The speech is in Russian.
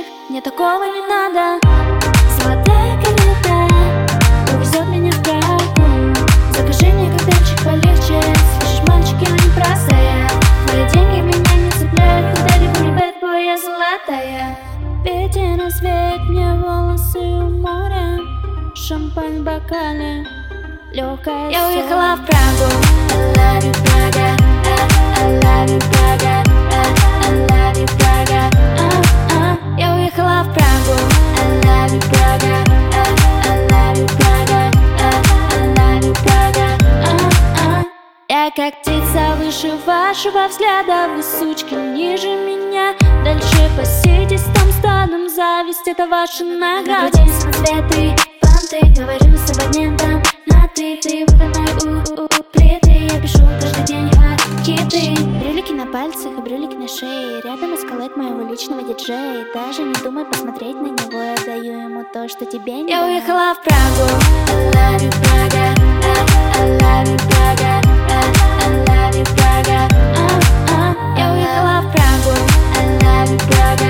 мне такого не надо. Золотая карета увезет меня в Прагу. Закажи мне коктейльчик полегче. Слышишь, мальчик, я непростая. Твои деньги меня не цепляют. Куда либо не bad boy, я золотая. Ветер развеет мне волосы у моря. Шампань в бокале, легкая. Я уехала в Прагу. I love you, Praga. I love you, Praga. I love you, Praga. Я уехала в Прагу. I love you, Praga. I love you, Praga. I love you, Praga. Я как птица выше вашего взгляда. Вы, сучки, ниже меня. Дальше посидите там стадом. Зависть — это ваша награда. Наградим самоцветы, фанты. Говорю с абонентом на ты. Ты выходной у плиты. Я пишу каждый день хиты. Брюлики на пальцах и брюлики на шее. Рядом эскалейт моего личного диджея. Даже не думай посмотреть на него. Я даю ему то, что тебе не. Я уехала в Прагу. I love you, Praga. I love you, Praga. I love you, Praga. Я уехала в Прагу. I love you, Praga.